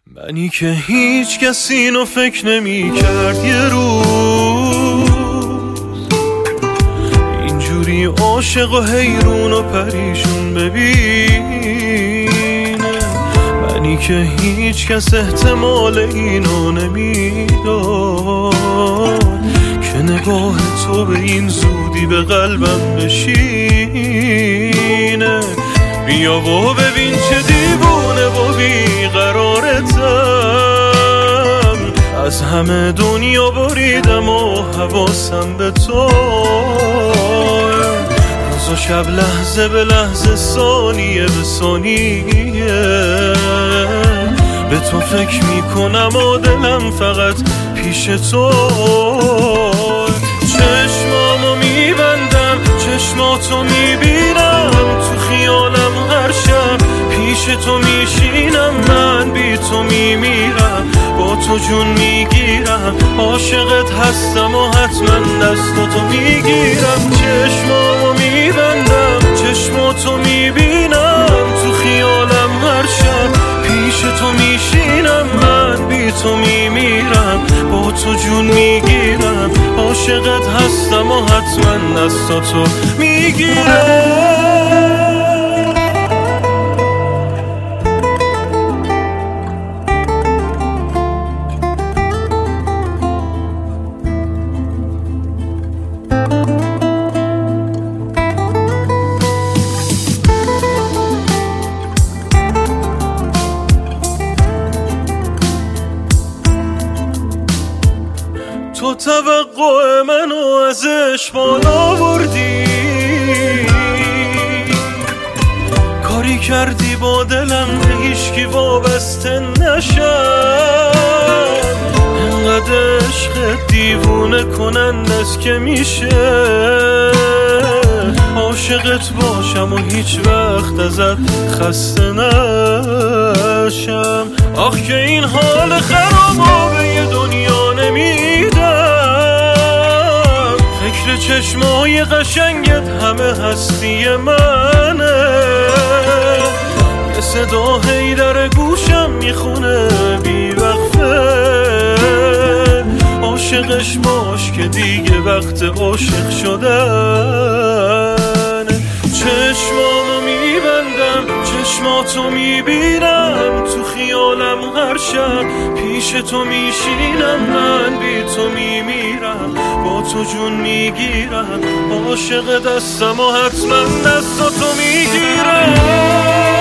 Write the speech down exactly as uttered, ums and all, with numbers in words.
منی که هیچ کس اینو فکر نمی کرد یه روز اینجوری عاشق و حیرون و پریشون ببینه. منی که هیچ کس احتمال اینو نمیداد که نگاه تو به این زودی به قلبم بشینه. بیا و ببین چه دیوونه و بیقرارتم، از همه دنیا بریدم و حواسم به تو. روز و شب لحظه به لحظه ثانیه به ثانیه به تو فکر میکنم و دلم فقط پیش تو. چشمامو میبندم چشماتو میبینم تو خیالم هر شب پیش تو میشینم. من بی تو میمیرم با تو جون میگیرم، عاشقت هستم و حتما دستاتو میگیرم. چشمامو میبندم چشماتو میبینم تو خیالم هر شب پیش تو میشینم. من بی تو میمیرم با تو جون میگیرم، عاشقت هستم و حتما دستاتو میگیرم. تو توقع منو ازش بالا بردی، کاری کردی با دلم به هیچکی وابسته نشم. انقدر عشق دیوونه کنند است که میشه عاشقت باشم و هیچ وقت ازت خسته نشم. آخ که این حال خرابا به یه دنیا نمیدم، فکر چشمای قشنگت همه هستی منه. یه صدا هی در گوشم میخونه بی وقفه، عاشقش باش که دیگه وقت عاشق شدن. چشمامو میبندم چشماتو میبینم تو خیالم هر شب پیش تو میشینم. من بی تو میمیرم با تو جون میگیرم، عاشق دستم و حتما دستاتو میگیرم.